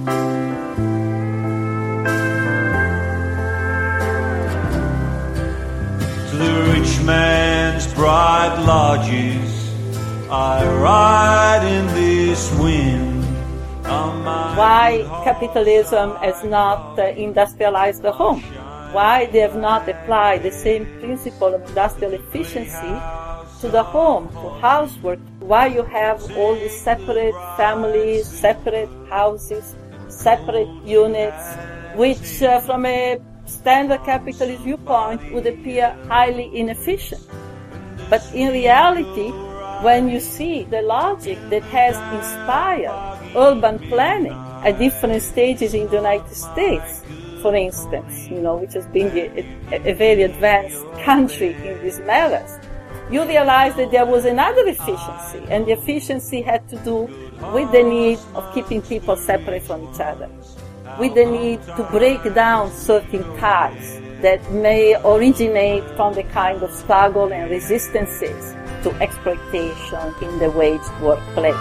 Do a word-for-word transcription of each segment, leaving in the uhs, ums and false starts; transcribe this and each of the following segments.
To the rich man's bright lodges I ride in this wind. Why capitalism has not uh, industrialized the home? Why they have not applied the same principle of industrial efficiency to the home, to housework? Why you have all these separate families, separate houses, separate units, which uh, from a standard capitalist viewpoint would appear highly inefficient. But in reality, when you see the logic that has inspired urban planning at different stages in the United States, for instance, you know, which has been a, a, a very advanced country in these matters, you realize that there was another efficiency, and the efficiency had to do with the need of keeping people separate from each other, with the need to break down certain ties that may originate from the kind of struggle and resistances to exploitation in the waged workplace.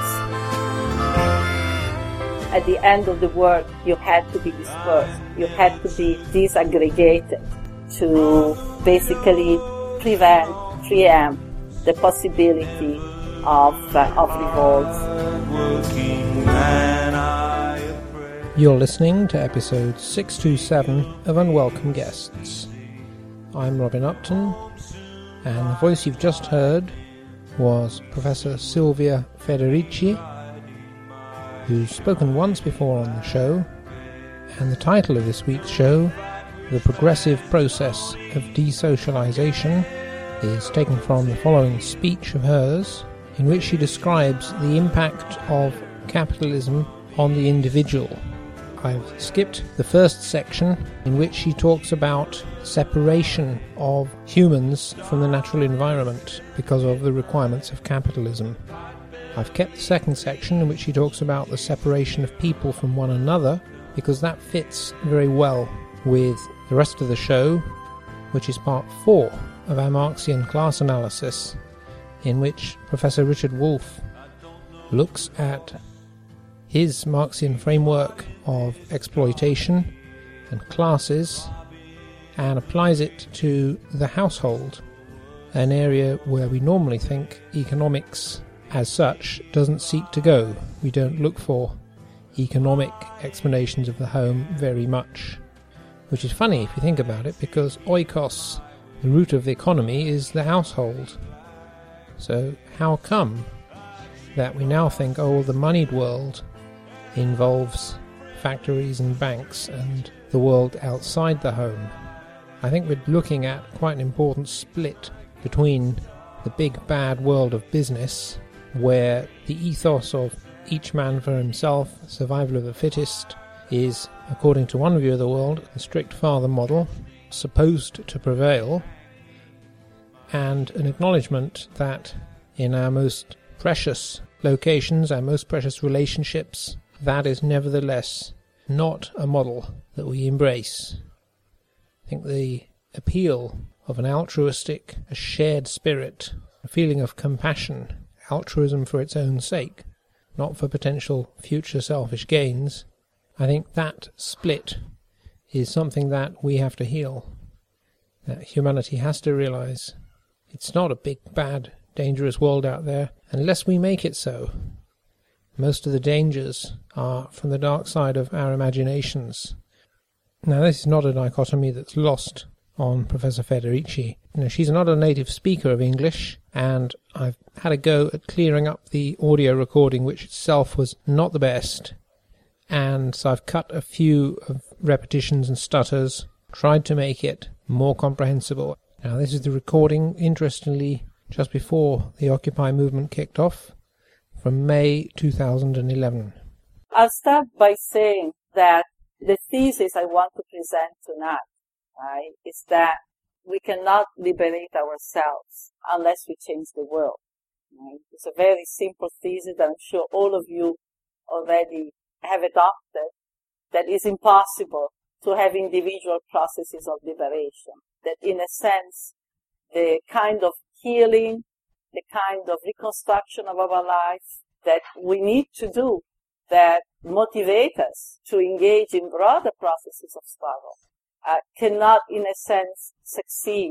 At the end of the work, you had to be dispersed. You had to be disaggregated to basically prevent, preempt the possibility of, uh, of revolts. You're listening to episode six twenty-seven of Unwelcome Guests. I'm Robin Upton, and the voice you've just heard was Professor Silvia Federici, who's spoken once before on the show, and the title of this week's show, The Progressive Process of Desocialization, is taken from the following speech of hers, in which she describes the impact of capitalism on the individual. I've skipped the first section, in which she talks about separation of humans from the natural environment because of the requirements of capitalism. I've kept the second section, in which she talks about the separation of people from one another, because that fits very well with the rest of the show, which is part four of our Marxian class analysis, in which Professor Richard Wolff looks at his Marxian framework of exploitation and classes and applies it to the household, an area where we normally think economics as such doesn't seek to go. We don't look for economic explanations of the home very much, which is funny if you think about it, because oikos, the root of the economy, is the household. So how come that we now think, oh, the moneyed world involves factories and banks and the world outside the home? I think we're looking at quite an important split between the big bad world of business, where the ethos of each man for himself, survival of the fittest, is, according to one view of the world, the strict father model, supposed to prevail, and an acknowledgement that in our most precious locations, our most precious relationships, that is nevertheless not a model that we embrace. I think the appeal of an altruistic, a shared spirit, a feeling of compassion, altruism for its own sake, not for potential future selfish gains, I think that split is something that we have to heal, that humanity has to realize. It's not a big, bad, dangerous world out there unless we make it so. Most of the dangers are from the dark side of our imaginations. Now, this is not a dichotomy that's lost on Professor Federici. You know, she's not a native speaker of English, and I've had a go at clearing up the audio recording, which itself was not the best. And so I've cut a few of repetitions and stutters, tried to make it more comprehensible. Now, this is the recording, interestingly, just before the Occupy movement kicked off, from May two thousand eleven. I'll start by saying that the thesis I want to present tonight, right, is that we cannot liberate ourselves unless we change the world. Right? It's a very simple thesis that I'm sure all of you already have adopted, that is impossible to have individual processes of liberation. That in a sense, the kind of healing, the kind of reconstruction of our life that we need to do that motivate us to engage in broader processes of struggle uh, cannot, in a sense, succeed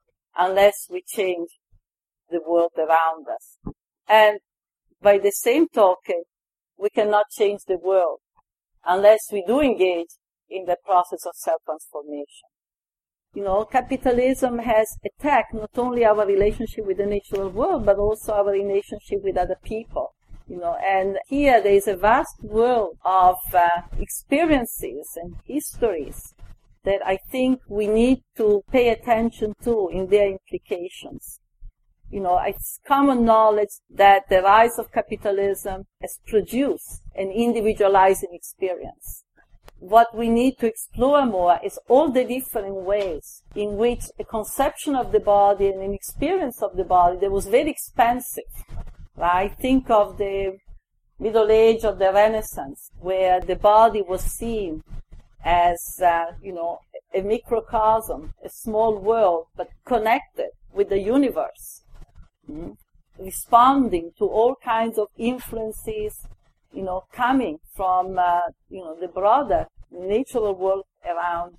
unless we change the world around us. And by the same token, we cannot change the world unless we do engage in the process of self-transformation. You know, capitalism has attacked not only our relationship with the natural world, but also our relationship with other people. You know, and here there is a vast world of uh, experiences and histories that I think we need to pay attention to in their implications. You know, it's common knowledge that the rise of capitalism has produced an individualizing experience. What we need to explore more is all the different ways in which a conception of the body and an experience of the body that was very expansive. Right? Think of the Middle Age of the Renaissance, where the body was seen as, uh, you know, a microcosm, a small world, but connected with the universe, mm-hmm. responding to all kinds of influences, you know, coming from, uh, you know, the broader natural world around.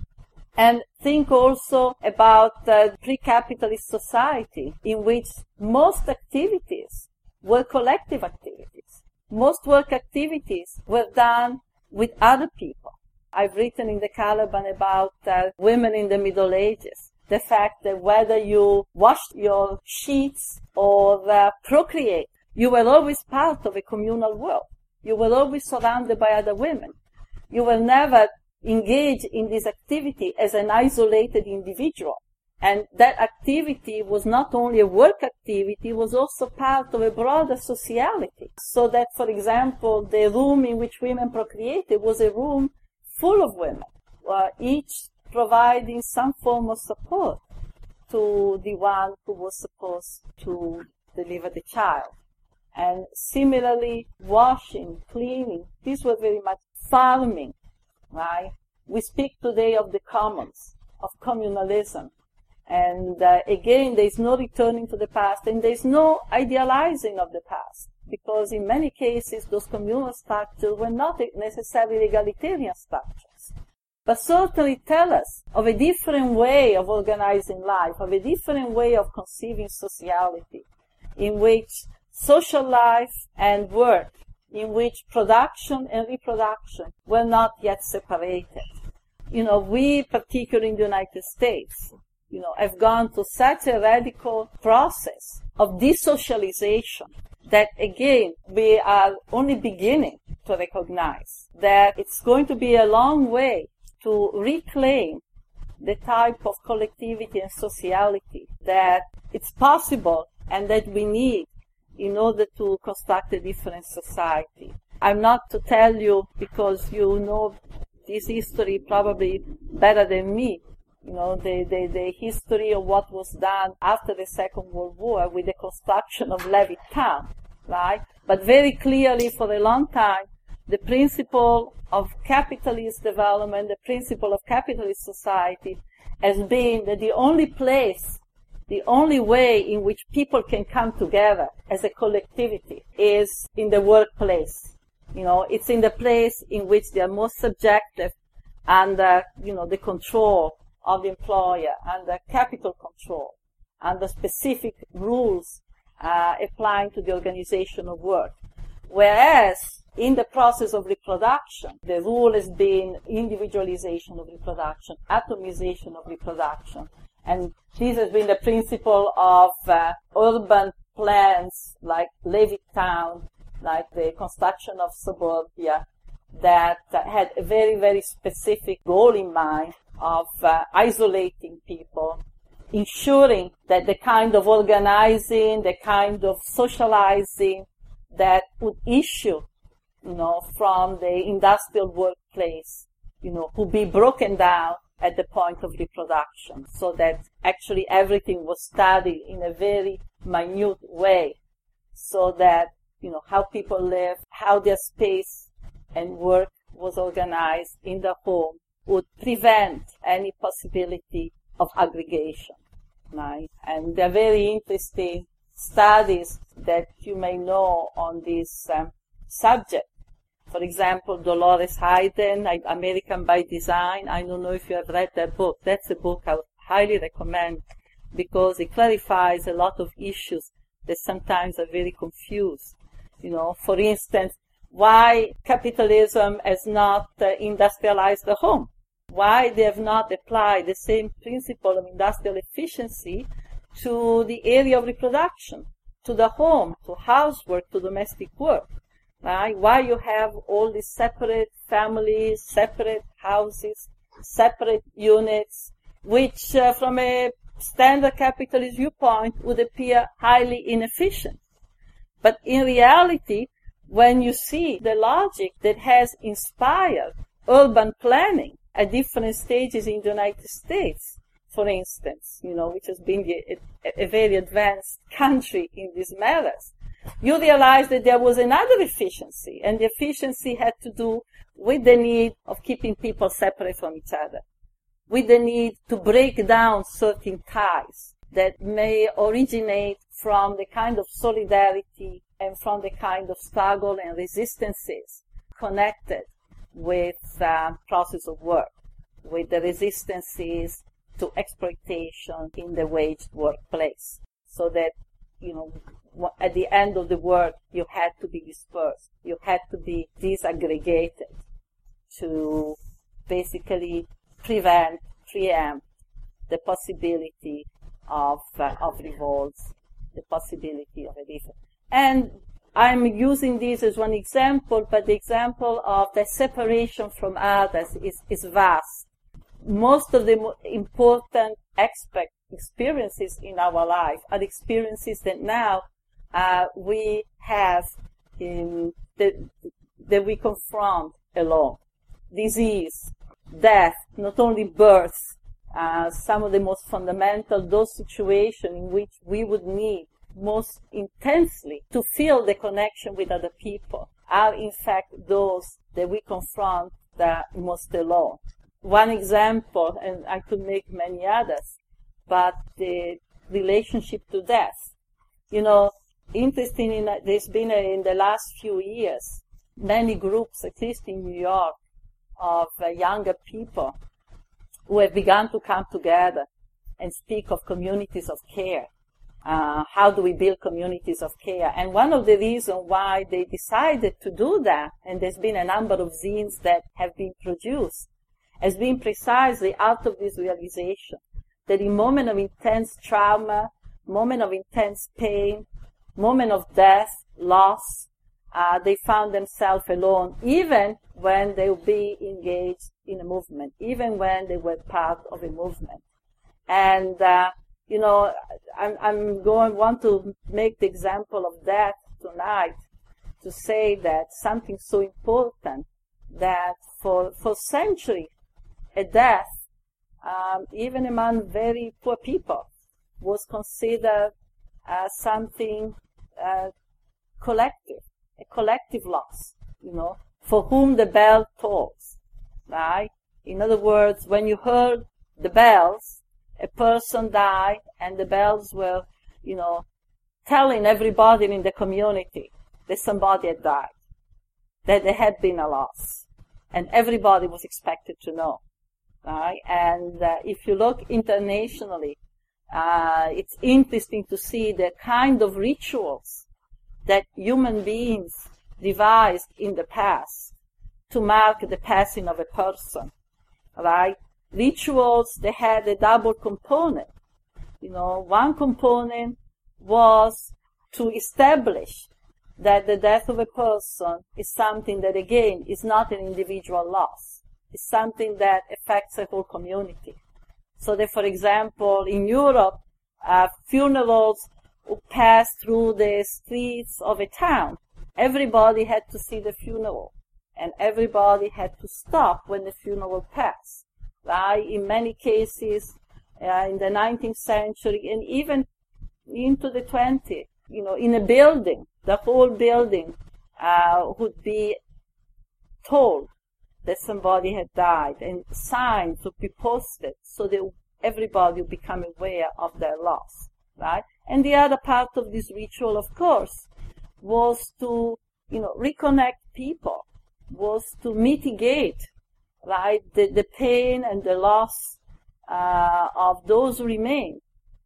And think also about the pre-capitalist society in which most activities were collective activities. Most work activities were done with other people. I've written in the Caliban about uh, women in the Middle Ages. The fact that whether you washed your sheets or uh, procreate, you were always part of a communal world. You were always surrounded by other women. You were never engaged in this activity as an isolated individual. And that activity was not only a work activity, it was also part of a broader sociality. So that, for example, the room in which women procreated was a room full of women, uh, each providing some form of support to the one who was supposed to deliver the child. And similarly, washing, cleaning, these were very much farming, right? We speak today of the commons, of communalism. And uh, again, there is no returning to the past, and there is no idealizing of the past, because in many cases, those communal structures were not necessarily egalitarian structures, but certainly tell us of a different way of organizing life, of a different way of conceiving sociality, in which social life and work, in which production and reproduction were not yet separated. You know, we, particularly in the United States, you know, have gone to such a radical process of desocialization that, again, we are only beginning to recognize that it's going to be a long way to reclaim the type of collectivity and sociality that it's possible and that we need in order to construct a different society. I'm not to tell you, because you know this history probably better than me, you know, the, the, the history of what was done after the Second World War with the construction of Levittown, right? But very clearly for a long time, the principle of capitalist development, the principle of capitalist society has been that the only place, the only way in which people can come together as a collectivity is in the workplace. You know, it's in the place in which they are most subjective under, you know, the control of the employer, under capital control, under specific rules uh, applying to the organization of work. Whereas in the process of reproduction, the rule has been individualization of reproduction, atomization of reproduction. And this has been the principle of uh, urban plans like Levittown, like the construction of suburbia, that uh, had a very, very specific goal in mind of uh, isolating people, ensuring that the kind of organizing, the kind of socializing that would issue, you know, from the industrial workplace, you know, would be broken down at the point of reproduction, so that actually everything was studied in a very minute way, so that, you know, how people live, how their space and work was organized in the home would prevent any possibility of aggregation, right? And there are very interesting studies that you may know on this um, subject, For example, Dolores Hayden, American by Design. I don't know if you have read that book. That's a book I would highly recommend because it clarifies a lot of issues that sometimes are very confused. You know, for instance, why capitalism has not uh, industrialized the home? Why they have not applied the same principle of industrial efficiency to the area of reproduction, to the home, to housework, to domestic work, right? Why you have all these separate families, separate houses, separate units, which uh, from a standard capitalist viewpoint would appear highly inefficient. But in reality, when you see the logic that has inspired urban planning at different stages in the United States, for instance, you know, which has been a, a very advanced country in these matters, you realize that there was another efficiency, and the efficiency had to do with the need of keeping people separate from each other, with the need to break down certain ties that may originate from the kind of solidarity and from the kind of struggle and resistances connected with the uh, process of work, with the resistances to exploitation in the waged workplace, so that, you know, at the end of the work, you had to be dispersed, you had to be disaggregated to basically prevent, preempt the possibility of uh, of revolts, the possibility of a different. And I'm using this as one example, but the example of the separation from others is, is vast. Most of the mo- important aspect experiences in our life are experiences that now uh, we have in that, that we confront alone. Disease, death, not only birth, uh, some of the most fundamental, those situations in which we would need most intensely to feel the connection with other people are in fact those that we confront the most alone. One example, and I could make many others, but the relationship to death. You know, interesting, in, there's been a, in the last few years, many groups, at least in New York, of uh, younger people who have begun to come together and speak of communities of care. Uh, how do we build communities of care? And one of the reasons why they decided to do that, and there's been a number of zines that have been produced, has been precisely out of this realization that in moment of intense trauma, moment of intense pain, moment of death, loss, uh, they found themselves alone, even when they would be engaged in a movement, even when they were part of a movement. And, uh, you know, I'm, I'm going want to make the example of that tonight to say that something so important that for, for centuries, a death, um, even among very poor people, was considered uh, something uh, collective, a collective loss, you know, for whom the bell tolls, right? In other words, when you heard the bells, a person died, and the bells were, you know, telling everybody in the community that somebody had died, that there had been a loss, and everybody was expected to know, right? And uh, if you look internationally, uh, it's interesting to see the kind of rituals that human beings devised in the past to mark the passing of a person, right? Rituals, they had a double component. You know, one component was to establish that the death of a person is something that, again, is not an individual loss. It's something that affects a whole community. So that, for example, in Europe, uh, funerals passed through the streets of a town. Everybody had to see the funeral, and everybody had to stop when the funeral passed. Right? In many cases, uh, in the nineteenth century, and even into the twentieth, you know, in a building, the whole building uh, would be told that somebody had died, and signs would be posted so that everybody would become aware of their loss, right? And the other part of this ritual, of course, was to, you know, reconnect people was to mitigate, right, the, the pain and the loss uh, of those who remain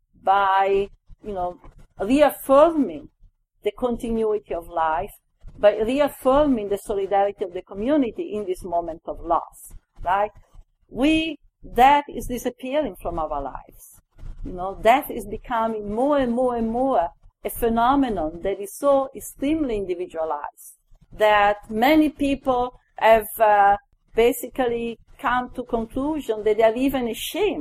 by, you know, reaffirming the continuity of life, by reaffirming the solidarity of the community in this moment of loss, right? We, death is disappearing from our lives. You know, death is becoming more and more and more a phenomenon that is so extremely individualized that many people have uh, basically come to conclusion that they are even ashamed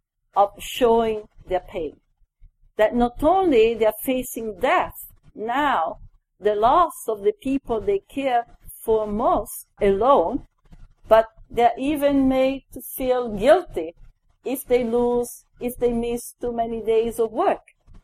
of showing their pain. That not only they are facing death now, the loss of the people they care for most alone, but they're even made to feel guilty if they lose, if they miss too many days of work,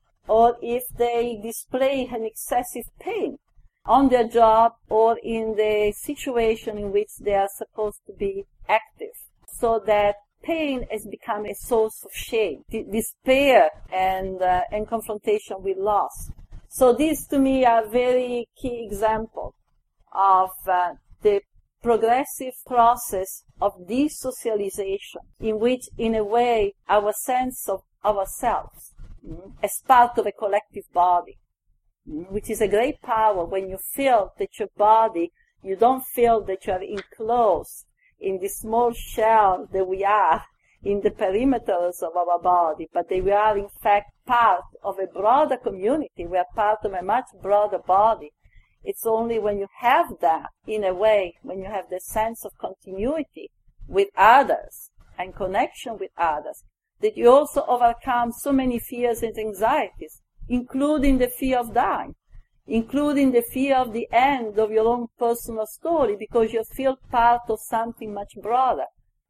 or if they display an excessive pain on their job or in the situation in which they are supposed to be active. So that pain has become a source of shame, d- despair, and, uh, and confrontation with loss. So these to me are very key examples of uh, the progressive process of desocialization, in which, in a way, our sense of ourselves mm, as part of a collective body, mm, which is a great power when you feel that your body, you don't feel that you are enclosed in the small shell that we are in the perimeters of our body, but that we are in fact part of a broader community. We are part of a much broader body. It's only when you have that, in a way, when you have the sense of continuity with others and connection with others, that you also overcome so many fears and anxieties, including the fear of dying, including the fear of the end of your own personal story, because you feel part of something much broader.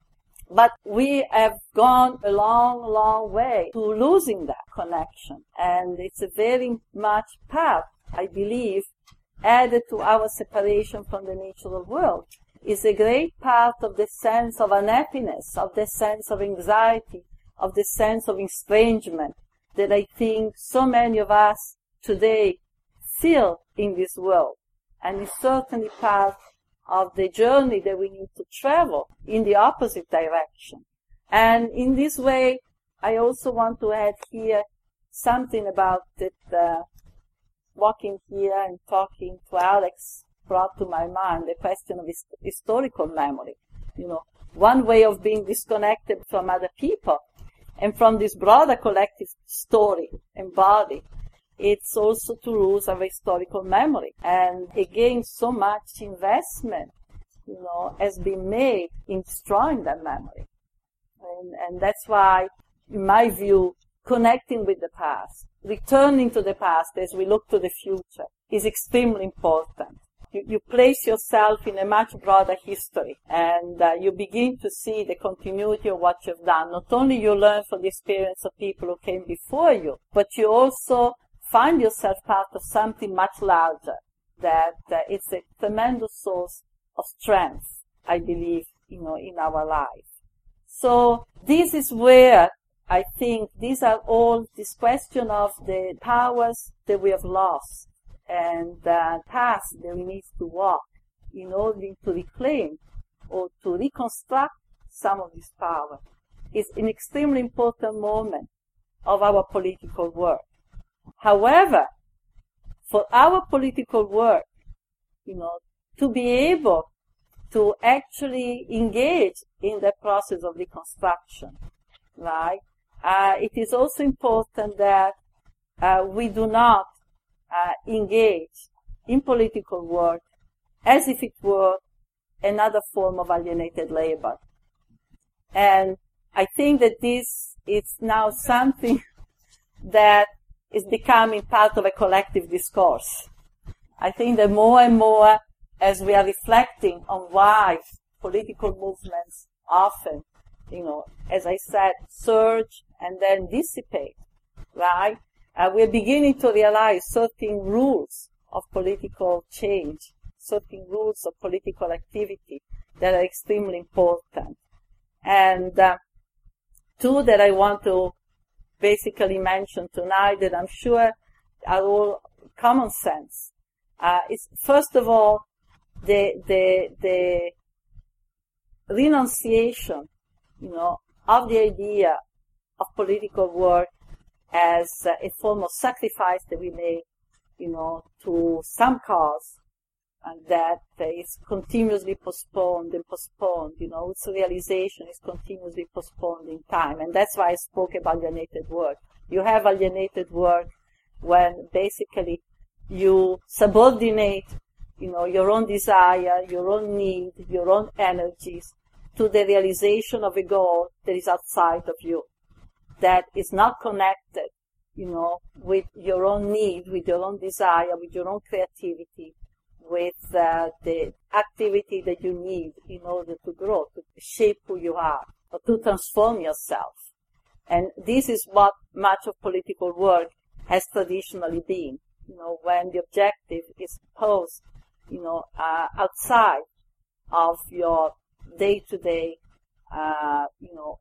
But we have gone a long, long way to losing that connection. And it's a very much part, I believe, added to our separation from the natural world. Is a great part of the sense of unhappiness, of the sense of anxiety, of the sense of estrangement that I think so many of us today feel in this world. And it's certainly part of the journey that we need to travel in the opposite direction. And in this way, I also want to add here something about that uh, walking here and talking to Alex brought to my mind the question of his, historical memory. You know, one way of being disconnected from other people and from this broader collective story and body, it's also to lose our historical memory. And again, so much investment, you know, has been made in destroying that memory. And, and that's why, in my view, connecting with the past, returning to the past as we look to the future is extremely important. You, you place yourself in a much broader history, and uh, you begin to see the continuity of what you've done. Not only you learn from the experience of people who came before you, but you also find yourself part of something much larger, that uh, it's a tremendous source of strength, I believe, you know, in our life. So this is where I think these are all this question of the powers that we have lost and the paths that we need to walk in order to reclaim or to reconstruct some of this power is an extremely important moment of our political work. However, for our political work, you know, to be able to actually engage in the process of reconstruction, right? Uh, it is also important that uh, we do not uh, engage in political work as if it were another form of alienated labor. And I think that this is now something that is becoming part of a collective discourse. I think that more and more, as we are reflecting on why political movements often, you know, as I said, surge and then dissipate, right? Uh, we're beginning to realize certain rules of political change, certain rules of political activity that are extremely important. And uh, two that I want to basically mention tonight that I'm sure are all common sense. Uh, is first of all, the the the renunciation, you know, of the idea of political work as a form of sacrifice that we make, you know, to some cause, and that is continuously postponed and postponed, you know, its realization is continuously postponed in time. And that's why I spoke about alienated work. You have alienated work when basically you subordinate, you know, your own desire, your own need, your own energies to the realization of a goal that is outside of you, that is not connected, you know, with your own need, with your own desire, with your own creativity, with uh, the activity that you need in order to grow, to shape who you are, or to transform yourself. And this is what much of political work has traditionally been, you know, when the objective is posed, you know, uh, outside of your day-to-day, uh, you know,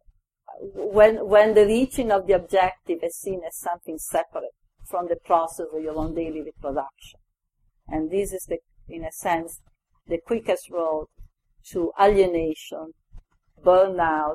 when when the reaching of the objective is seen as something separate from the process of your own daily reproduction. And this is, the, in a sense, the quickest road to alienation, burnout,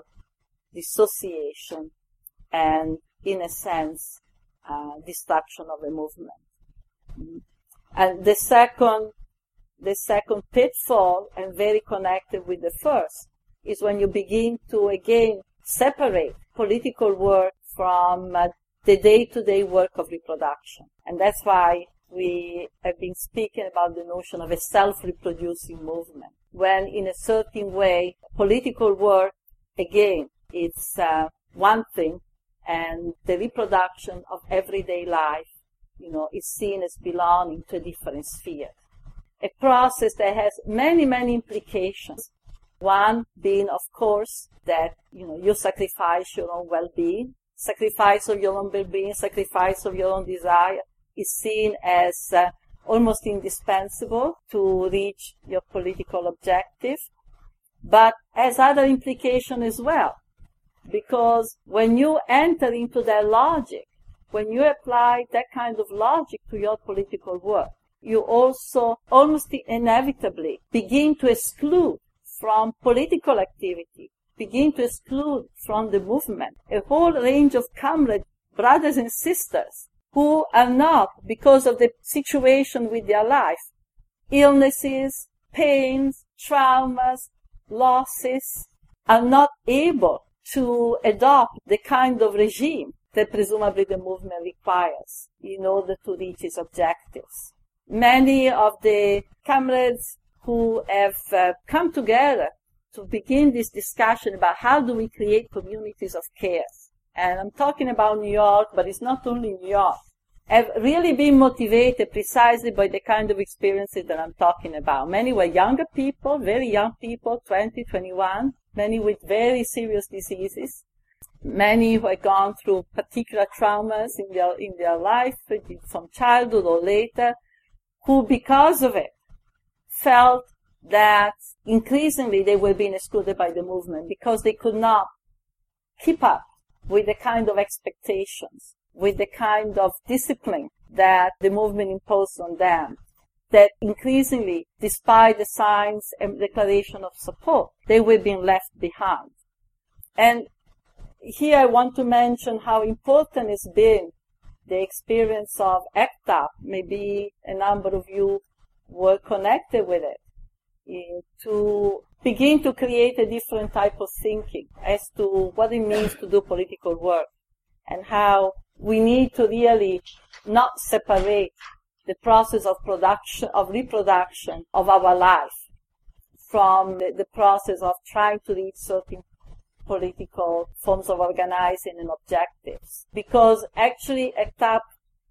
dissociation, and, in a sense, uh, destruction of a movement. Mm-hmm. And the second, the second pitfall, and very connected with the first, is when you begin to, again, separate political work from uh, the day-to-day work of reproduction. And that's why we have been speaking about the notion of a self-reproducing movement, when in a certain way, political work, again, it's uh, one thing, and the reproduction of everyday life, you know, is seen as belonging to a different sphere. A process that has many, many implications. One being, of course, that, you know, you sacrifice your own well-being, sacrifice of your own well-being, sacrifice of your own desire is seen as uh, almost indispensable to reach your political objective, but has other implications as well. Because when you enter into that logic, when you apply that kind of logic to your political work, you also almost inevitably begin to exclude from political activity, begin to exclude from the movement a whole range of comrades, brothers and sisters, who are not, because of the situation with their life, illnesses, pains, traumas, losses, are not able to adopt the kind of regime that presumably the movement requires in order to reach its objectives. Many of the comrades who have uh, come together to begin this discussion about how do we create communities of care, and I'm talking about New York, but it's not only New York, have really been motivated precisely by the kind of experiences that I'm talking about. Many were younger people, very young people, twenty, twenty-one, many with very serious diseases, many who had gone through particular traumas in their, in their life, from childhood or later, who because of it felt that increasingly they were being excluded by the movement because they could not keep up with the kind of expectations, with the kind of discipline that the movement imposed on them, that increasingly, despite the signs and declaration of support, they were being left behind. And here I want to mention how important it's been the experience of ACT UP. Maybe a number of you were connected with it, in, to begin to create a different type of thinking as to what it means to do political work, and how we need to really not separate the process of production, of reproduction of our life from the, the process of trying to reach certain political forms of organizing and objectives. Because actually ACT UP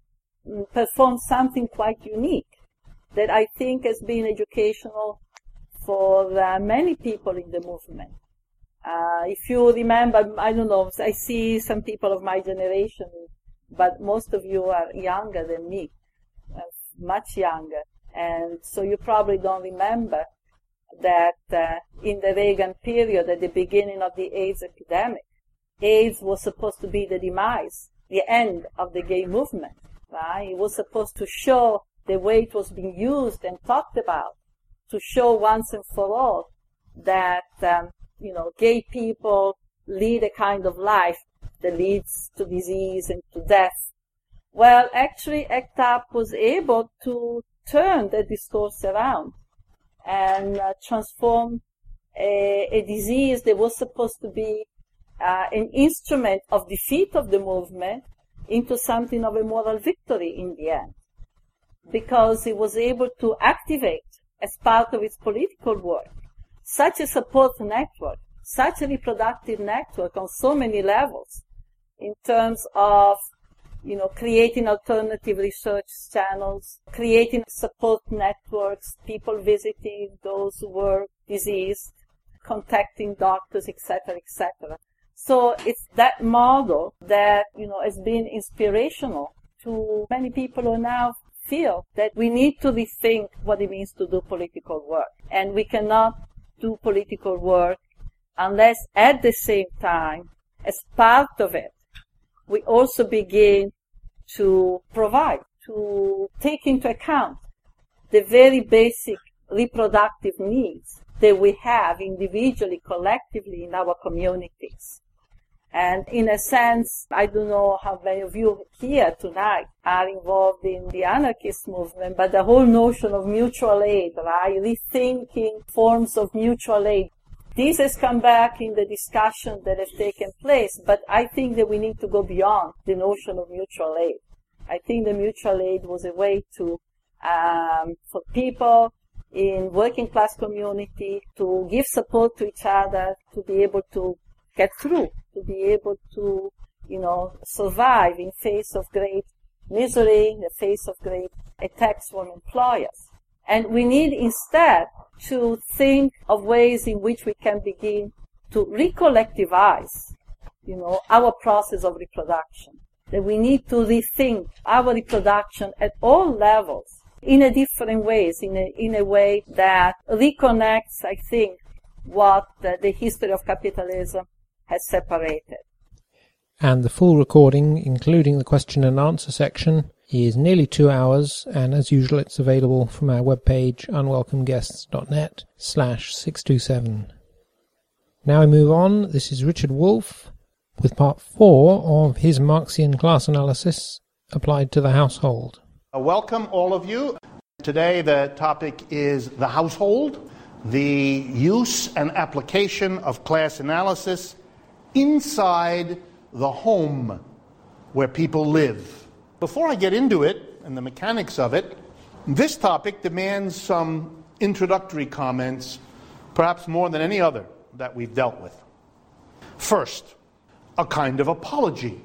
performs something quite unique that I think has been educational for uh, many people in the movement. Uh, if you remember, I don't know, I see some people of my generation, but most of you are younger than me, uh, much younger. And so you probably don't remember that uh, in the Reagan period, at the beginning of the AIDS epidemic, AIDS was supposed to be the demise, the end of the gay movement. Right? It was supposed to show the way it was being used and talked about to show once and for all that, um, you know, gay people lead a kind of life that leads to disease and to death. Well, actually, ACT UP was able to turn the discourse around and uh, transform a, a disease that was supposed to be uh, an instrument of defeat of the movement into something of a moral victory in the end, because it was able to activate, as part of its political work, such a support network, such a reproductive network on so many levels, in terms of, you know, creating alternative research channels, creating support networks, people visiting those who were diseased, contacting doctors, et cetera, et cetera. So it's that model that, you know, has been inspirational to many people who now feel that we need to rethink what it means to do political work. And we cannot do political work unless at the same time, as part of it, we also begin to provide, to take into account the very basic reproductive needs that we have individually, collectively in our communities. And in a sense, I don't know how many of you here tonight are involved in the anarchist movement, but the whole notion of mutual aid, right? Rethinking forms of mutual aid. This has come back in the discussion that has taken place, but I think that we need to go beyond the notion of mutual aid. I think the mutual aid was a way to, um, for people in working class community to give support to each other, to be able to get through, to be able to, you know, survive in face of great misery, in the face of great attacks from employers. And we need instead to think of ways in which we can begin to recollectivize, you know, our process of reproduction. That we need to rethink our reproduction at all levels in a different ways, in a, in a way that reconnects, I think, what the, the history of capitalism has separated. And the full recording, including the question and answer section, is nearly two hours, and as usual it's available from our webpage unwelcomeguests.net slash 627. Now we move on. This is Richard Wolff with part four of his Marxian class analysis applied to the household. Welcome all of you. Today the topic is the household, the use and application of class analysis inside the home where people live. Before I get into it and the mechanics of it, this topic demands some introductory comments, perhaps more than any other that we've dealt with. First, a kind of apology.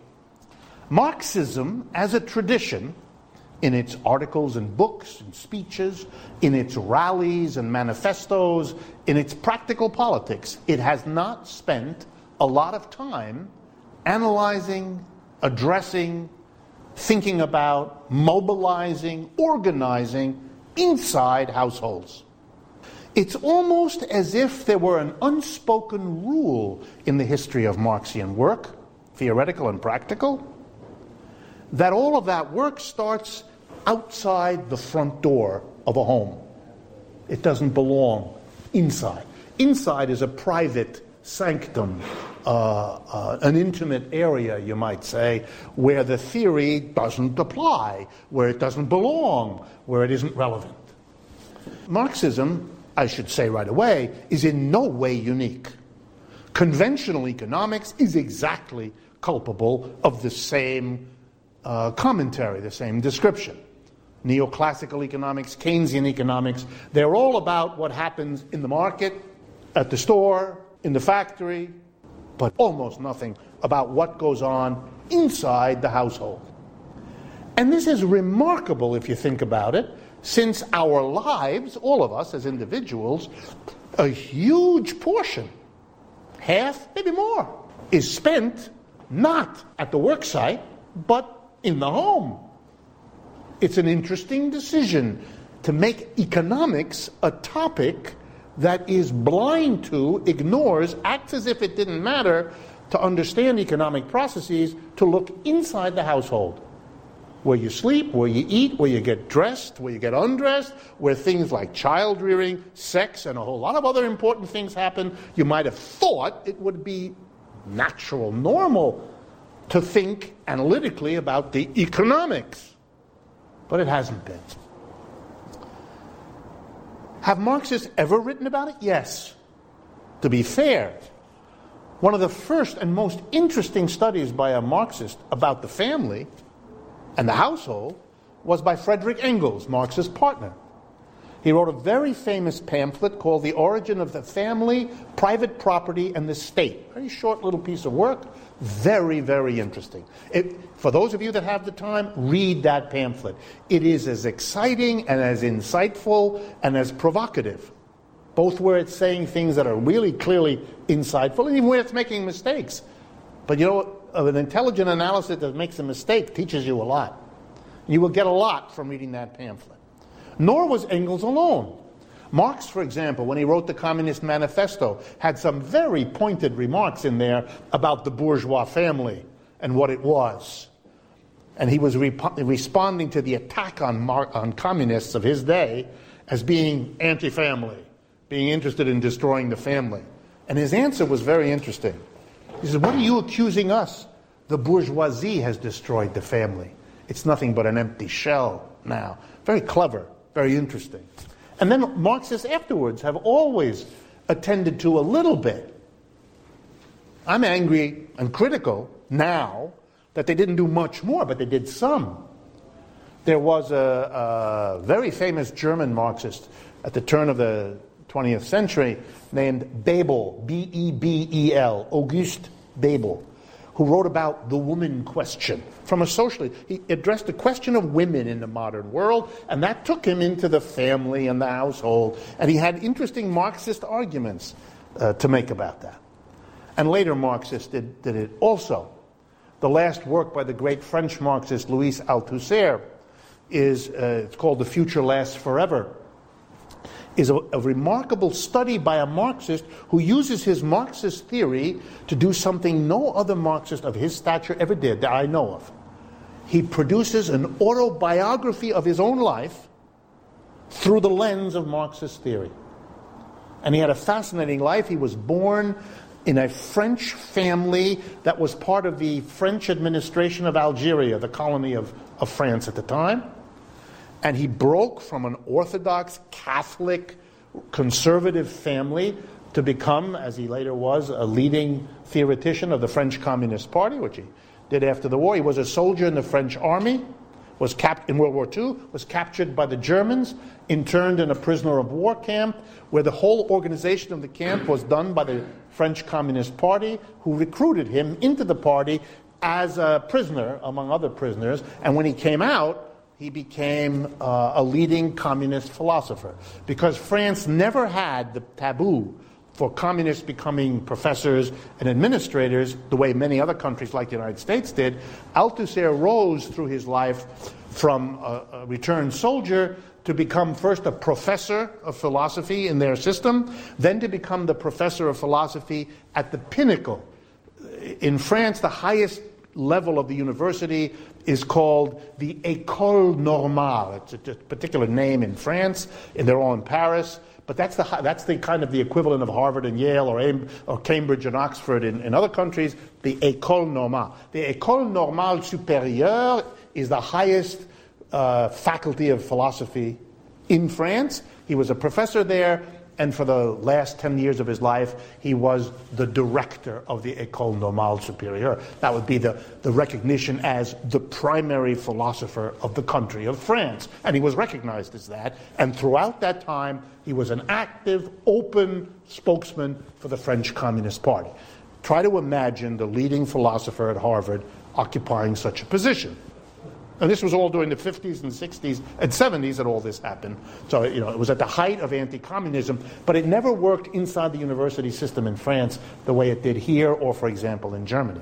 Marxism as a tradition, in its articles and books and speeches, in its rallies and manifestos, in its practical politics, it has not spent a lot of time analyzing, addressing, thinking about, mobilizing, organizing inside households. It's almost as if there were an unspoken rule in the history of Marxian work, theoretical and practical, that all of that work starts outside the front door of a home. It doesn't belong inside. Inside is a private sanctum, uh, uh, an intimate area, you might say, where the theory doesn't apply, where it doesn't belong, where it isn't relevant. Marxism, I should say right away, is in no way unique. Conventional economics is exactly culpable of the same uh, commentary, the same description. Neoclassical economics, Keynesian economics, they're all about what happens in the market, at the store, in the factory, but almost nothing about what goes on inside the household. And this is remarkable if you think about it, since our lives, all of us as individuals, a huge portion, half, maybe more, is spent not at the work site, but in the home. It's an interesting decision to make economics a topic that is blind to, ignores, acts as if it didn't matter to understand economic processes, to look inside the household. Where you sleep, where you eat, where you get dressed, where you get undressed, where things like child rearing, sex, and a whole lot of other important things happen. You might have thought it would be natural, normal to think analytically about the economics. But it hasn't been. Have Marxists ever written about it? Yes. To be fair, one of the first and most interesting studies by a Marxist about the family and the household was by Frederick Engels, Marx's partner. He wrote a very famous pamphlet called The Origin of the Family, Private Property, and the State. Very short little piece of work. Very, very interesting. It, for those of you that have the time, read that pamphlet. It is as exciting and as insightful and as provocative, both where it's saying things that are really clearly insightful and even where it's making mistakes. But you know, an intelligent analysis that makes a mistake teaches you a lot. You will get a lot from reading that pamphlet. Nor was Engels alone. Marx, for example, when he wrote the Communist Manifesto, had some very pointed remarks in there about the bourgeois family and what it was. And he was rep- responding to the attack on, Mar- on communists of his day as being anti-family, being interested in destroying the family. And his answer was very interesting. He says, what are you accusing us? The bourgeoisie has destroyed the family. It's nothing but an empty shell now. Very clever, very interesting. And then Marxists afterwards have always attended to a little bit. I'm angry and critical now that they didn't do much more, but they did some. There was a, a very famous German Marxist at the turn of the twentieth century named Bebel, B E B E L, Auguste Bebel, who wrote about the woman question. From a socialist, he addressed the question of women in the modern world, and that took him into the family and the household, and he had interesting Marxist arguments uh, to make about that. And later Marxists did, did it also. The last work by the great French Marxist Louis Althusser is, uh, it's called The Future Lasts Forever, is a, a remarkable study by a Marxist who uses his Marxist theory to do something no other Marxist of his stature ever did that I know of. He produces an autobiography of his own life through the lens of Marxist theory. And he had a fascinating life. He was born in a French family that was part of the French administration of Algeria, the colony of, of France at the time. And he broke from an Orthodox, Catholic, conservative family to become, as he later was, a leading theoretician of the French Communist Party, which he did after the war. He was a soldier in the French army, was cap- in World War Two, was captured by the Germans, interned in a prisoner of war camp, where the whole organization of the camp was done by the French Communist Party, who recruited him into the party as a prisoner, among other prisoners. And when he came out, he became uh, a leading communist philosopher. Because France never had the taboo for communists becoming professors and administrators the way many other countries like the United States did, Althusser rose through his life from a, a returned soldier to become first a professor of philosophy in their system, then to become the professor of philosophy at the pinnacle. In France, the highest level of the university is called the École Normale. It's a, a particular name in France, and they're all in Paris. But that's the that's the kind of the equivalent of Harvard and Yale or, or Cambridge and Oxford in, in other countries, the École Normale. The École Normale Supérieure is the highest uh, faculty of philosophy in France. He was a professor there, and for the last ten years of his life, he was the director of the École Normale Supérieure. That would be the, the recognition as the primary philosopher of the country of France. And he was recognized as that. And throughout that time, he was an active, open spokesman for the French Communist Party. Try to imagine the leading philosopher at Harvard occupying such a position. And this was all during the fifties and sixties and seventies that all this happened. So, you know, it was at the height of anti-communism, but it never worked inside the university system in France the way it did here or, for example, in Germany.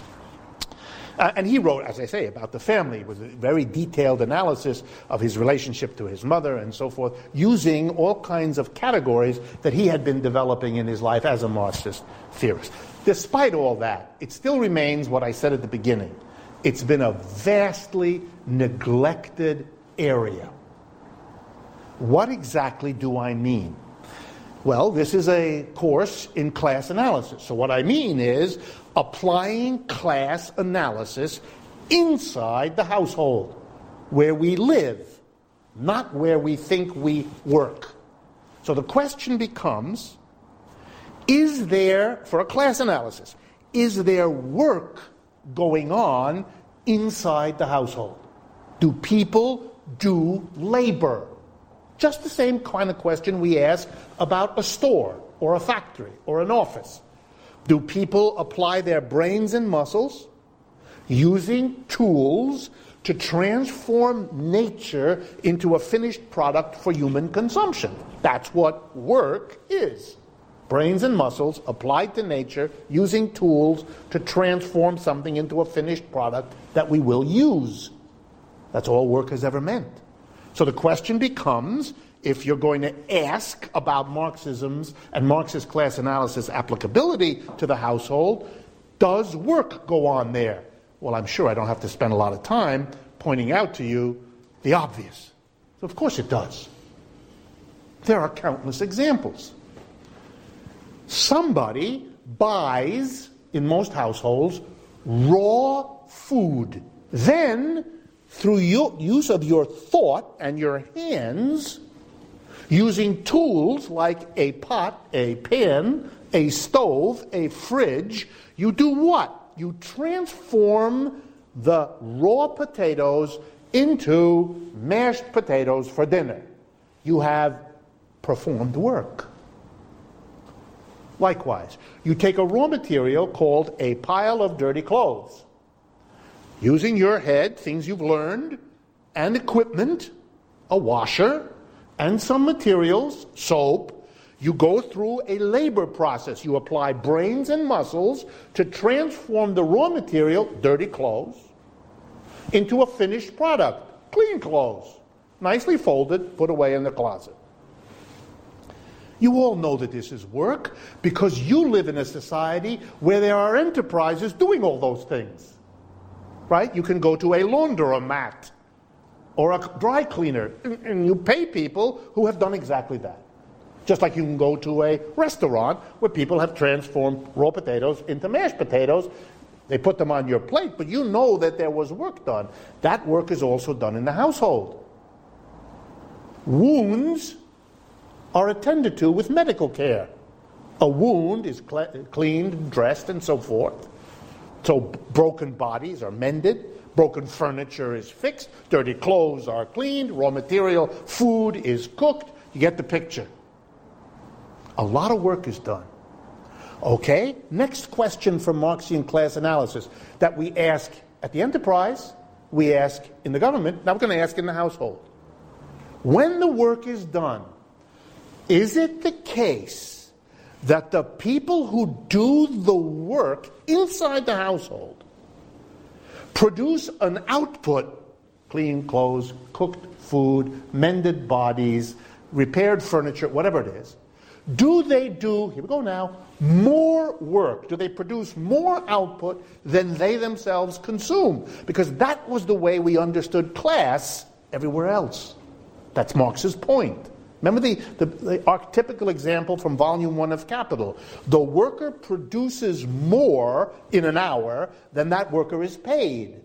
Uh, and he wrote, as I say, about the family with a very detailed analysis of his relationship to his mother and so forth, using all kinds of categories that he had been developing in his life as a Marxist theorist. Despite all that, it still remains what I said at the beginning. It's been a vastly neglected area. What exactly do I mean? Well, this is a course in class analysis. So what I mean is applying class analysis inside the household, where we live, not where we think we work. So the question becomes, is there, for a class analysis, is there work going on inside the household? Do people do labor? Just the same kind of question we ask about a store or a factory or an office. Do people apply their brains and muscles using tools to transform nature into a finished product for human consumption? That's what work is. Brains and muscles applied to nature using tools to transform something into a finished product that we will use. That's all work has ever meant. So the question becomes, if you're going to ask about Marxism's and Marxist class analysis applicability to the household, does work go on there? Well, I'm sure I don't have to spend a lot of time pointing out to you the obvious. So of course it does. There are countless examples. Somebody buys, in most households, raw food. Then, through use of your thought and your hands, using tools like a pot, a pan, a stove, a fridge, you do what? You transform the raw potatoes into mashed potatoes for dinner. You have performed work. Likewise, you take a raw material called a pile of dirty clothes. Using your head, things you've learned, and equipment, a washer, and some materials, soap, you go through a labor process. You apply brains and muscles to transform the raw material, dirty clothes, into a finished product, clean clothes, nicely folded, put away in the closet. You all know that this is work because you live in a society where there are enterprises doing all those things. Right? You can go to a laundromat or a dry cleaner and you pay people who have done exactly that. Just like you can go to a restaurant where people have transformed raw potatoes into mashed potatoes. They put them on your plate, but you know that there was work done. That work is also done in the household. Wounds are attended to with medical care. A wound is cle- cleaned, dressed, and so forth. So broken bodies are mended, broken furniture is fixed, dirty clothes are cleaned, raw material, food is cooked. You get the picture. A lot of work is done. Okay, next question for Marxian class analysis that we ask at the enterprise, we ask in the government, now we're going to ask in the household. When the work is done, is it the case that the people who do the work inside the household produce an output, clean clothes, cooked food, mended bodies, repaired furniture, whatever it is, do they do, here we go now, more work? Do they produce more output than they themselves consume? Because that was the way we understood class everywhere else. That's Marx's point. Remember the, the, the archetypical example from volume one of Capital. The worker produces more in an hour than that worker is paid.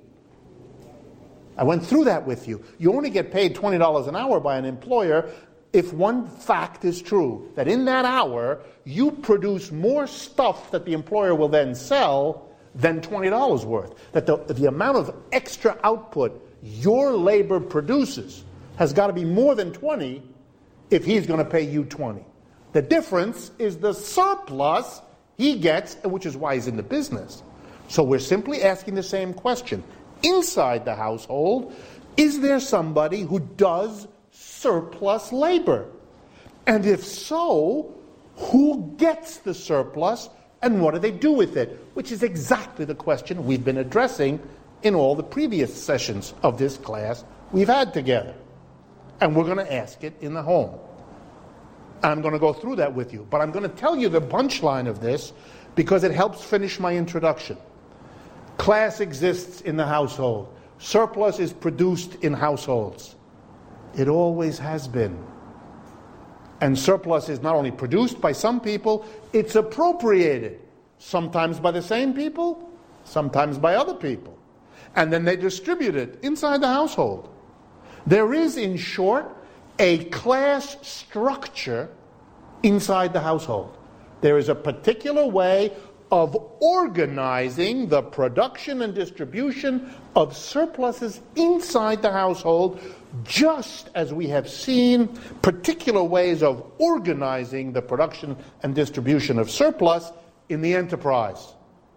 I went through that with you. You only get paid twenty dollars an hour by an employer if one fact is true, that in that hour you produce more stuff that the employer will then sell than twenty dollars worth. That the, the amount of extra output your labor produces has got to be more than twenty if he's going to pay you twenty. The difference is the surplus he gets, which is why he's in the business. So we're simply asking the same question. Inside the household, is there somebody who does surplus labor? And if so, who gets the surplus and what do they do with it? Which is exactly the question we've been addressing in all the previous sessions of this class we've had together. And we're going to ask it in the home. I'm going to go through that with you. But I'm going to tell you the punchline of this because it helps finish my introduction. Class exists in the household. Surplus is produced in households. It always has been. And surplus is not only produced by some people, it's appropriated. Sometimes by the same people, sometimes by other people. And then they distribute it inside the household. There is, in short, a class structure inside the household. There is a particular way of organizing the production and distribution of surpluses inside the household, just as we have seen particular ways of organizing the production and distribution of surplus in the enterprise.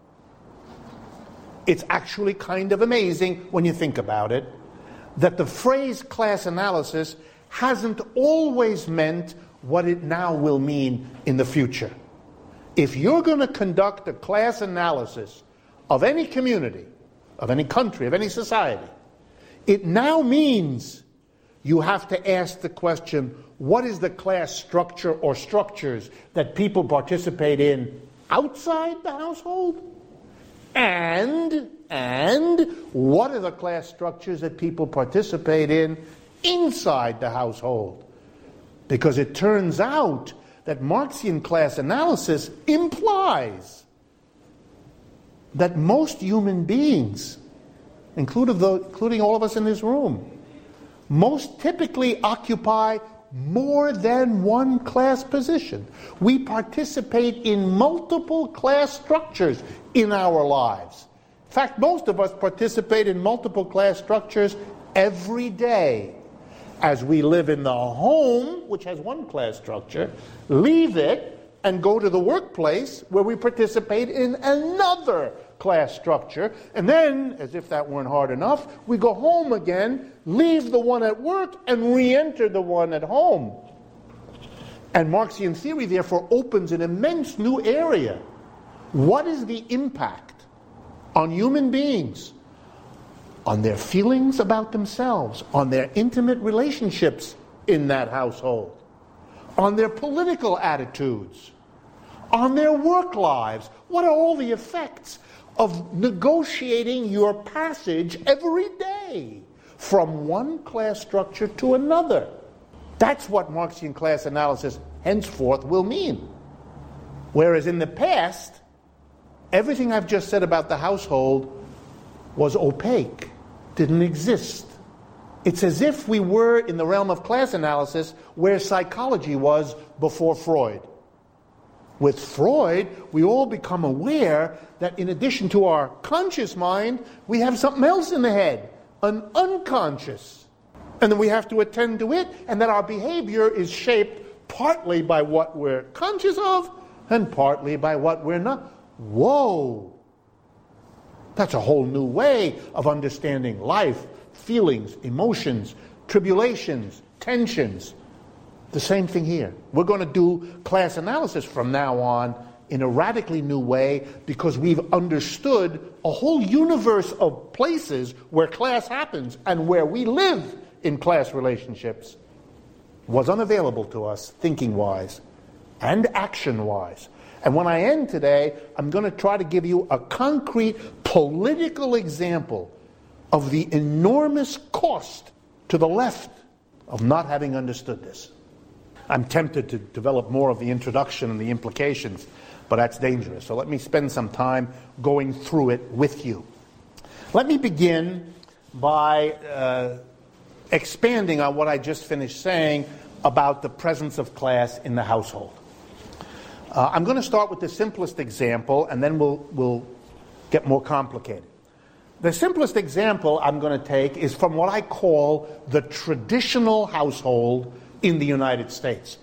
It's actually kind of amazing when you think about it, that the phrase class analysis hasn't always meant what it now will mean in the future. If you're going to conduct a class analysis of any community, of any country, of any society, it now means you have to ask the question, what is the class structure or structures that people participate in outside the household? And, and what are the class structures that people participate in inside the household? Because it turns out that Marxian class analysis implies that most human beings, including, the, including all of us in this room, most typically occupy more than one class position. We participate in multiple class structures in our lives. In fact, most of us participate in multiple class structures every day. As we live in the home, which has one class structure, leave it and go to the workplace where we participate in another class structure. And then, as if that weren't hard enough, we go home again, leave the one at work, and re-enter the one at home. And Marxian theory, therefore, opens an immense new area. What is the impact on human beings, on their feelings about themselves, on their intimate relationships in that household, on their political attitudes, on their work lives? What are all the effects of negotiating your passage every day from one class structure to another? That's what Marxian class analysis henceforth will mean. Whereas in the past, everything I've just said about the household was opaque, didn't exist. It's as if we were in the realm of class analysis where psychology was before Freud. With Freud, we all become aware that in addition to our conscious mind, we have something else in the head, an unconscious. And then we have to attend to it, and that our behavior is shaped partly by what we're conscious of and partly by what we're not. Whoa! That's a whole new way of understanding life, feelings, emotions, tribulations, tensions. The same thing here. We're going to do class analysis from now on in a radically new way because we've understood a whole universe of places where class happens and where we live in class relationships was unavailable to us thinking-wise and action-wise. And when I end today, I'm going to try to give you a concrete political example of the enormous cost to the left of not having understood this. I'm tempted to develop more of the introduction and the implications, but that's dangerous. So let me spend some time going through it with you. Let me begin by uh, expanding on what I just finished saying about the presence of class in the household. Uh, I'm going to start with the simplest example, and then we'll, we'll get more complicated. The simplest example I'm going to take is from what I call the traditional household in the United States.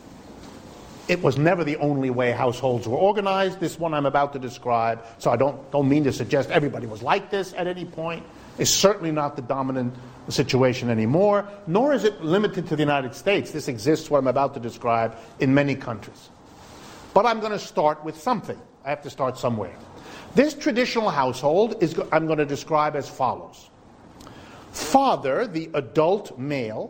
It was never the only way households were organized, this one I'm about to describe, so I don't, don't mean to suggest everybody was like this at any point. It's certainly not the dominant situation anymore, nor is it limited to the United States. This exists, what I'm about to describe, in many countries. But I'm going to start with something. I have to start somewhere. This traditional household is I'm going to describe as follows. Father, the adult male,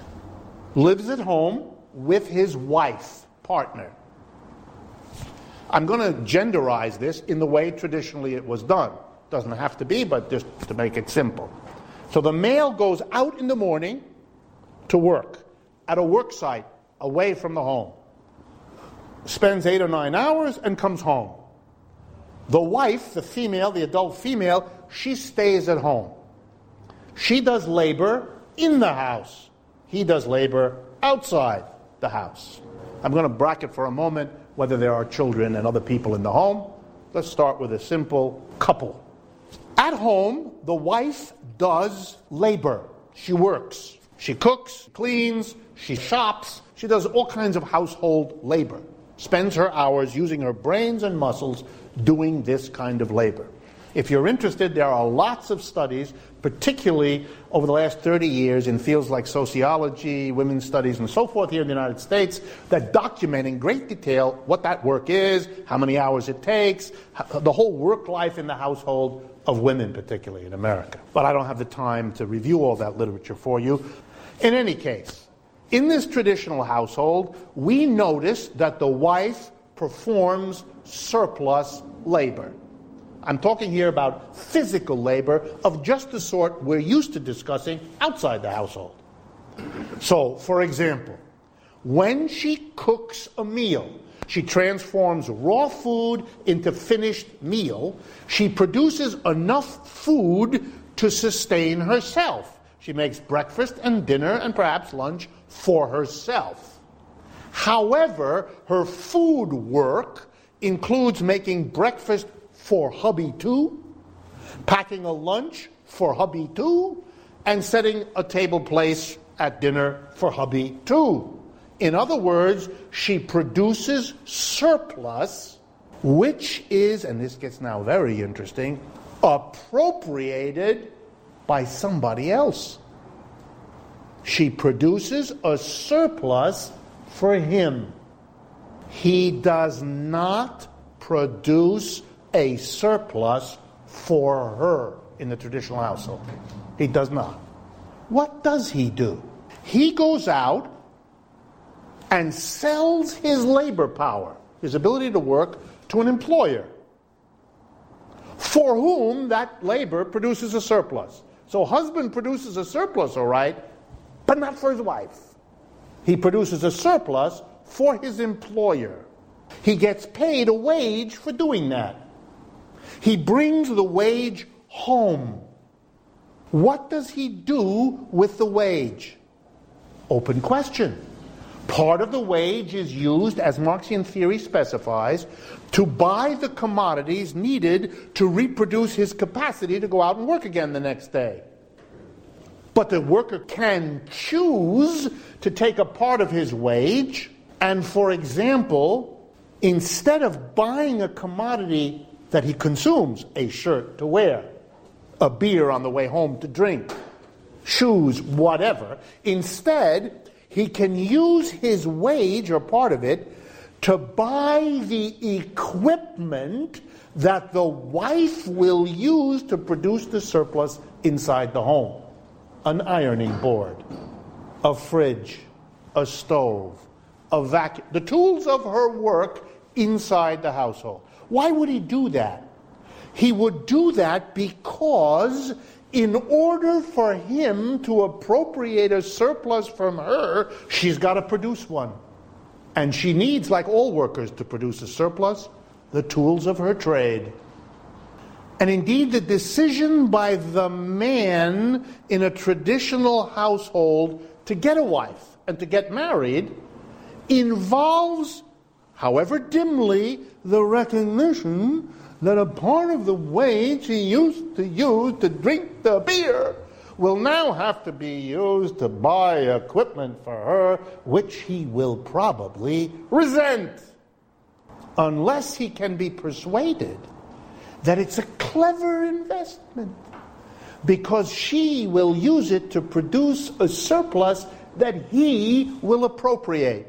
lives at home with his wife, partner. I'm going to genderize this in the way traditionally it was done. Doesn't have to be, but just to make it simple. So the male goes out in the morning to work at a work site away from the home. Spends eight or nine hours and comes home. The wife, the female, the adult female, she stays at home. She does labor in the house. He does labor outside the house. I'm going to bracket for a moment whether there are children and other people in the home. Let's start with a simple couple. At home, the wife does labor. She works. She cooks, cleans, she shops. She does all kinds of household labor. Spends her hours using her brains and muscles doing this kind of labor. If you're interested, there are lots of studies, particularly over the last thirty years in fields like sociology, women's studies, and so forth here in the United States that document in great detail what that work is, how many hours it takes, the whole work life in the household of women, particularly in America. But I don't have the time to review all that literature for you. In any case, in this traditional household, we notice that the wife performs surplus labor. I'm talking here about physical labor of just the sort we're used to discussing outside the household. So, for example, when she cooks a meal, she transforms raw food into finished meal. She produces enough food to sustain herself. She makes breakfast and dinner and perhaps lunch for herself. However, her food work includes making breakfast for hubby too, packing a lunch for hubby too, and setting a table place at dinner for hubby too. In other words, she produces surplus, which is, and this gets now very interesting, appropriated by somebody else. She produces a surplus for him. He does not produce a surplus for her in the traditional household. He does not. What does he do? He goes out and sells his labor power, his ability to work, to an employer for whom that labor produces a surplus. So husband produces a surplus, all right, but not for his wife. He produces a surplus for his employer. He gets paid a wage for doing that. He brings the wage home. What does he do with the wage? Open question. Part of the wage is used, as Marxian theory specifies, to buy the commodities needed to reproduce his capacity to go out and work again the next day. But the worker can choose to take a part of his wage and, for example, instead of buying a commodity that he consumes, a shirt to wear, a beer on the way home to drink, shoes, whatever, instead he can use his wage, or part of it, to buy the equipment that the wife will use to produce the surplus inside the home. An ironing board, a fridge, a stove, a vacuum, the tools of her work inside the household. Why would he do that? He would do that because in order for him to appropriate a surplus from her, she's got to produce one. And she needs, like all workers, to produce a surplus, the tools of her trade. And indeed, the decision by the man in a traditional household to get a wife and to get married involves, however dimly, the recognition that a part of the wage he used to use to drink the beer will now have to be used to buy equipment for her, which he will probably resent, unless he can be persuaded that it's a clever investment, because she will use it to produce a surplus that he will appropriate.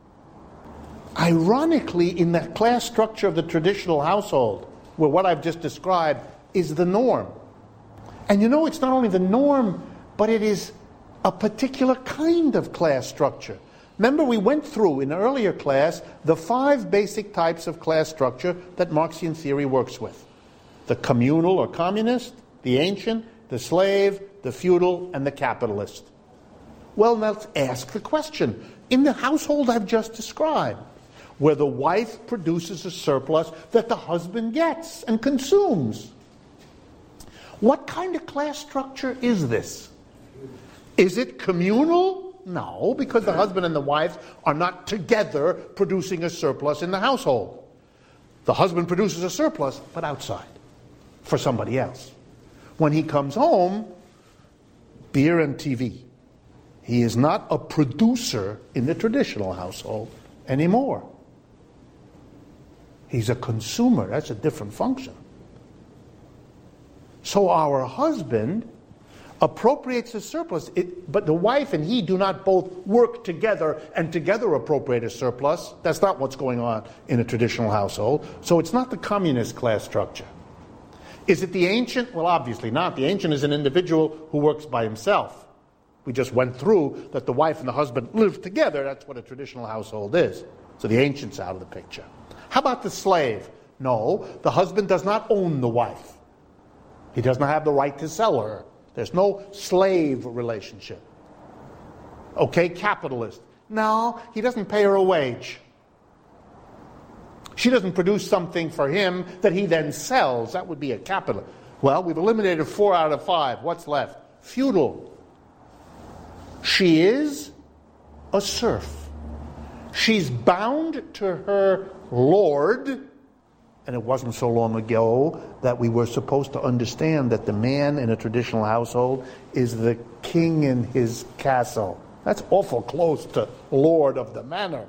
Ironically, in the class structure of the traditional household, where what I've just described is the norm. And you know, it's not only the norm, but it is a particular kind of class structure. Remember, we went through in an earlier class the five basic types of class structure that Marxian theory works with. The communal or communist, the ancient, the slave, the feudal, and the capitalist. Well, let's ask the question. In the household I've just described, where the wife produces a surplus that the husband gets and consumes, what kind of class structure is this? Is it communal? No, because the husband and the wife are not together producing a surplus in the household. The husband produces a surplus, but outside, for somebody else. When he comes home, beer and T V. He is not a producer in the traditional household anymore. He's a consumer. That's a different function. So our husband appropriates a surplus, it, but the wife and he do not both work together and together appropriate a surplus. That's not what's going on in a traditional household. So it's not the communist class structure. Is it the ancient? Well, obviously not. The ancient is an individual who works by himself. We just went through that the wife and the husband live together. That's what a traditional household is. So the ancient's out of the picture. How about the slave? No, the husband does not own the wife. He does not have the right to sell her. There's no slave relationship. Okay, capitalist. No, he doesn't pay her a wage. She doesn't produce something for him that he then sells. That would be a capitalist. Well, we've eliminated four out of five. What's left? Feudal. She is a serf. She's bound to her lord. And it wasn't so long ago that we were supposed to understand that the man in a traditional household is the king in his castle. That's awful close to lord of the manor.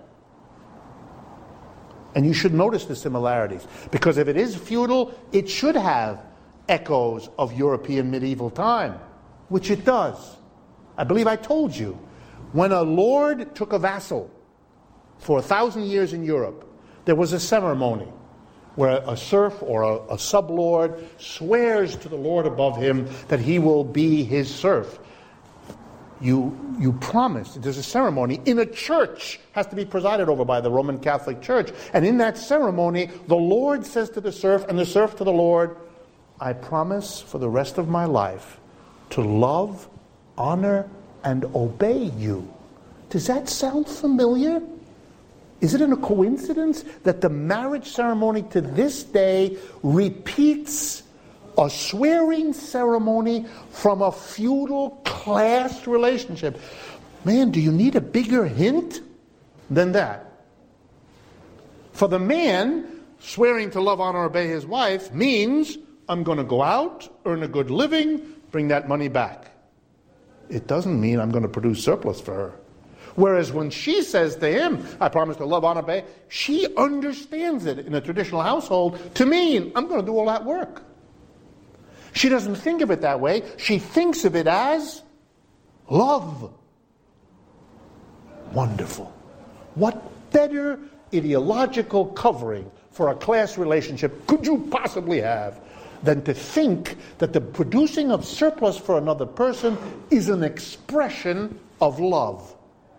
And you should notice the similarities, because if it is feudal, it should have echoes of European medieval time, which it does. I believe I told you, when a lord took a vassal for a thousand years in Europe, there was a ceremony where a serf or a, a sublord swears to the lord above him that he will be his serf. You, you promise. There's a ceremony in a church, has to be presided over by the Roman Catholic Church. And in that ceremony, the lord says to the serf and the serf to the lord, I promise for the rest of my life to love, honor, and obey you. Does that sound familiar? Is it a coincidence that the marriage ceremony to this day repeats a swearing ceremony from a feudal class relationship? Man, do you need a bigger hint than that? For the man, swearing to love, honor, obey his wife means I'm going to go out, earn a good living, bring that money back. It doesn't mean I'm going to produce surplus for her. Whereas when she says to him, I promise to love, honor, obey, she understands it in a traditional household to mean, I'm going to do all that work. She doesn't think of it that way. She thinks of it as love. Wonderful. What better ideological covering for a class relationship could you possibly have than to think that the producing of surplus for another person is an expression of love?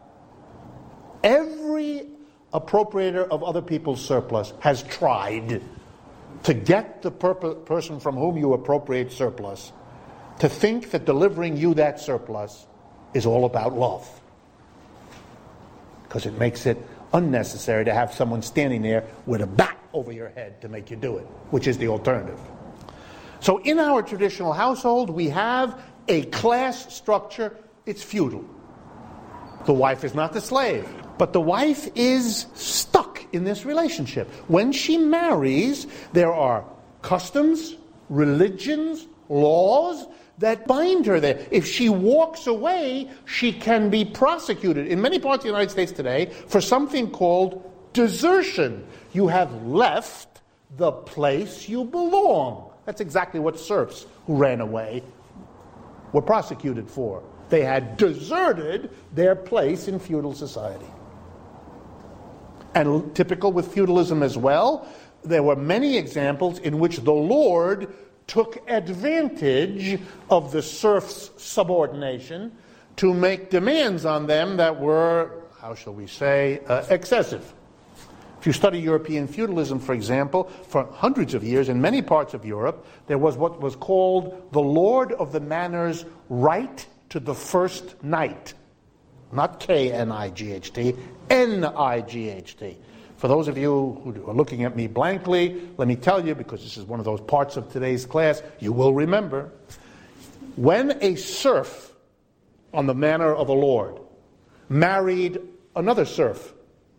Every appropriator of other people's surplus has tried to get the perp- person from whom you appropriate surplus to think that delivering you that surplus is all about love. Because it makes it unnecessary to have someone standing there with a bat over your head to make you do it, which is the alternative. So in our traditional household, we have a class structure. It's feudal. The wife is not the slave. But the wife is stuck in this relationship. When she marries, there are customs, religions, laws that bind her there. If she walks away, she can be prosecuted in many parts of the United States today for something called desertion. You have left the place you belong. That's exactly what serfs who ran away were prosecuted for. They had deserted their place in feudal society. And typical with feudalism as well, there were many examples in which the lord took advantage of the serf's subordination to make demands on them that were how shall we say, uh, excessive. If you study European feudalism, for example, for hundreds of years in many parts of Europe, there was what was called the Lord of the Manor's right to the first night. Not K N I G H T, N I G H T. For those of you who are looking at me blankly, let me tell you, because this is one of those parts of today's class, you will remember, when a serf on the manor of a lord married another serf,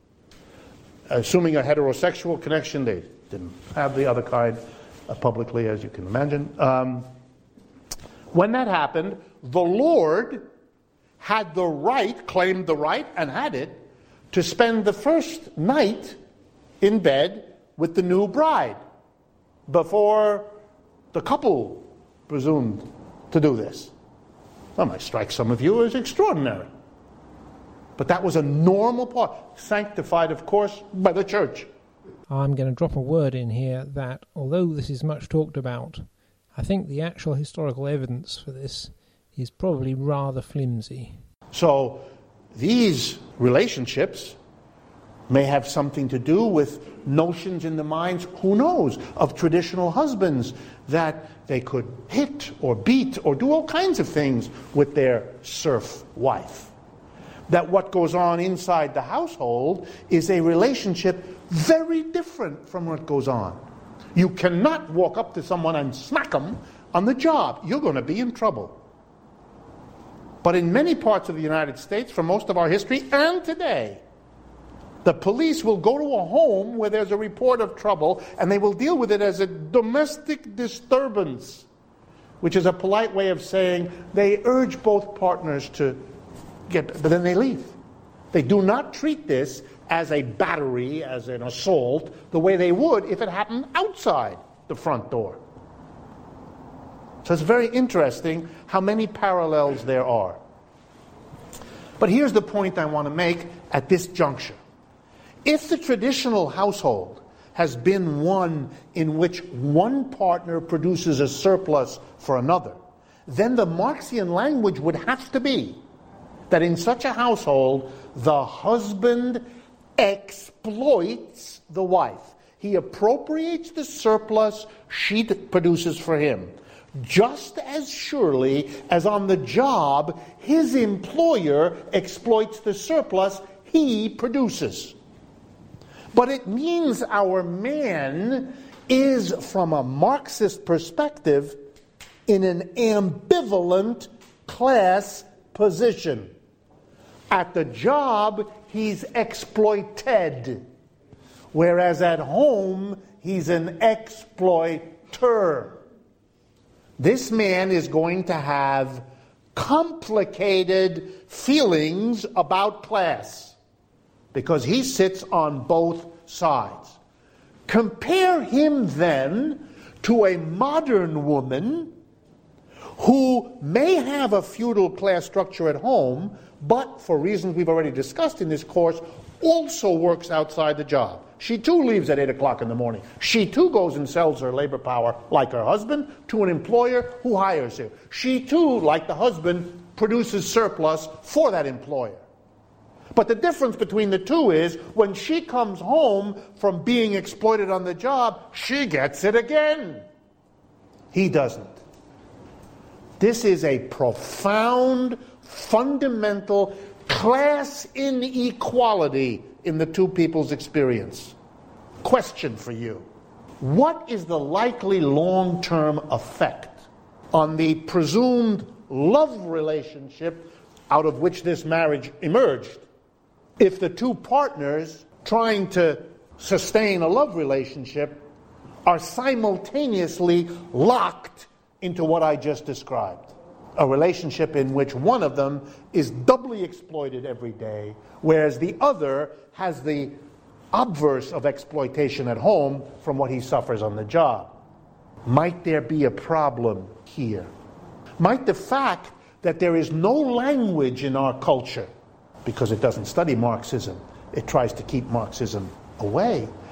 assuming a heterosexual connection, they didn't have the other kind uh, publicly, as you can imagine. Um, when that happened, the lord had the right, claimed the right, and had it, to spend the first night in bed with the new bride before the couple presumed to do this. That might strike some of you as extraordinary. But that was a normal part, sanctified, of course, by the church. I'm going to drop a word in here that, although this is much talked about, I think the actual historical evidence for this is probably rather flimsy. So these relationships may have something to do with notions in the minds, who knows, of traditional husbands, that they could hit or beat or do all kinds of things with their serf wife. That what goes on inside the household is a relationship very different from what goes on. You cannot walk up to someone and smack them on the job. You're going to be in trouble. But in many parts of the United States, for most of our history, and today, the police will go to a home where there's a report of trouble, and they will deal with it as a domestic disturbance, which is a polite way of saying they urge both partners to get, but then they leave. They do not treat this as a battery, as an assault, the way they would if it happened outside the front door. So it's very interesting how many parallels there are. But here's the point I want to make at this juncture. If the traditional household has been one in which one partner produces a surplus for another, then the Marxian language would have to be that in such a household, the husband exploits the wife. He appropriates the surplus she produces for him, just as surely as on the job, his employer exploits the surplus he produces. But it means our man is, from a Marxist perspective, in an ambivalent class position. At the job, he's exploited, whereas at home, he's an exploiter. This man is going to have complicated feelings about class because he sits on both sides. Compare him then to a modern woman who may have a feudal class structure at home, but for reasons we've already discussed in this course, also works outside the job. She too leaves at eight o'clock in the morning. She too goes and sells her labor power, like her husband, to an employer who hires her. She too, like the husband, produces surplus for that employer. But the difference between the two is when she comes home from being exploited on the job, she gets it again. He doesn't. This is a profound, fundamental class inequality in the two people's experience. Question for you. What is the likely long-term effect on the presumed love relationship out of which this marriage emerged if the two partners trying to sustain a love relationship are simultaneously locked into what I just described? A relationship in which one of them is doubly exploited every day, whereas the other has the obverse of exploitation at home from what he suffers on the job. Might there be a problem here? Might the fact that there is no language in our culture, because it doesn't study Marxism, it tries to keep Marxism away,